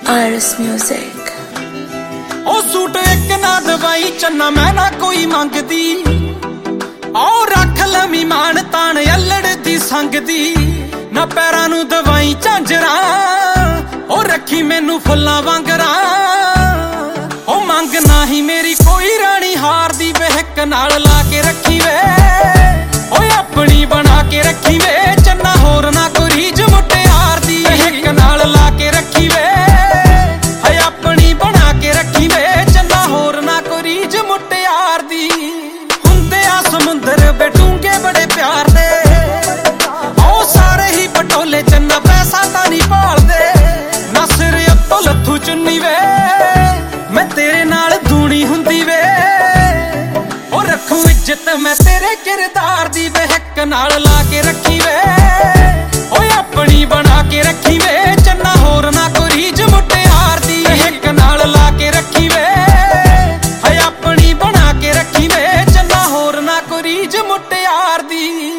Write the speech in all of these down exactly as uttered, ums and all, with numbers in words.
Iris Music। ओ suit एक ना दवाई चन्ना मैं ना कोई मंगदी, ओ रख लमी मान तान अल्लड़ दी संग दी। ना पैरां नू दवाई झांजरा, ओ रखी मैनू फुल्लां वांगरा। ओ मंग ना ही मेरी कोई रानी हार दी, बहक नाल ला के रखी वे, ओ अपनी बना के रखी वे। चन्ना होर ना कोई रीझ मुटियार दी, बहक नाल ला के रखी वे, है अपनी बना के रखी वे। चन्ना होर ना कोई रीझ मुटियार दी। हुंदे आ समुंदर बेटूंगे बड़े प्यार दे, ओ सारे ही पटोले चन्ना पैसा तां नहीं भालदे। ना सिर उत्तों लत्थू चुन्नी वे, मैं तेरे नाल दूनी हुंदी वे। ओ रखूं इज्जत मैं तेरे किरदार दी, बहक नाल ला के रखी वे, ओ अपनी बना के रखी वे। चन्ना होर ना कोई रीझ मुटियार दी, बहक नाल ला के रखी वे, है अपनी बना के रखी वे। चन्ना होर ना कोई रीझ मुटियार दी।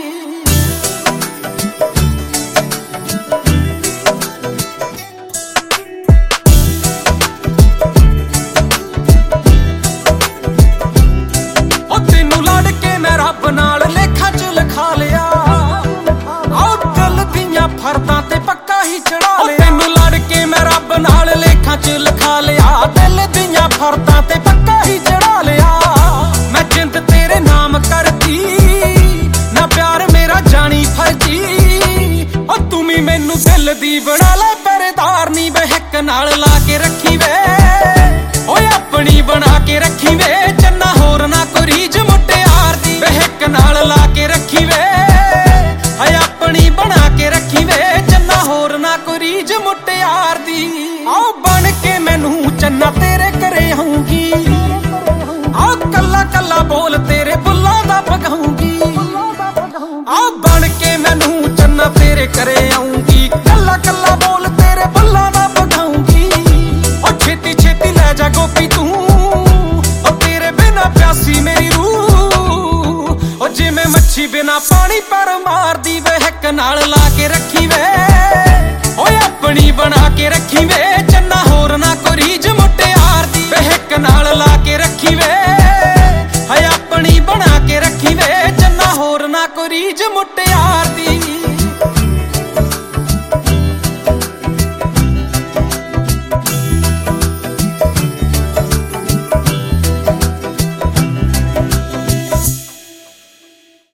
फरदां ते पक्का ही चढ़ा लिया, तेनू लड़ के मैं रब नाल लेखां च लिखा लिया। दिल दियां फरदां ते पक्का ही चढ़ा लिया, मैं जिंद तेरे नाम करती। ना प्यार मेरा जानी फर्जी, ओ तुमी मैनू दिल दी बना ले पहरेदार नी, बहक नाल ला के रखी वे, ओ अपनी बना के रखी वे। चन्ना होर ना कोई रीझ मुटियार दी, बहक नाल ला के रखी वे, है अपनी बना के रखी वे। चन्ना होर ना कोई रीझ मुटियार दी। आओ बन के मैनू चन्ना तेरे घरे आऊंगी, आओ कला कला बोल तेरे बुल्लां दा पगाऊंगी। आओ बन के मैनू चन्ना तेरे घरे आऊंगी, कला कला बोल तेरे बुल्लां दा पगाऊंगी। ओ छेती छेती लै जा गोपी तू, ओ तेरे बिना प्यासी मेरी रूह। ओ जिवें मच्छी बिना पानी पर मार दी, बहक नाल ला के रखी वे, ओ अपनी बना के रखी वे। चन्ना होर ना कोई रीझ मुटियार दी, बहक नाल ला के रखी वे, है अपनी बना के रखी वे। चन्ना होर ना कोई रीझ मुटियार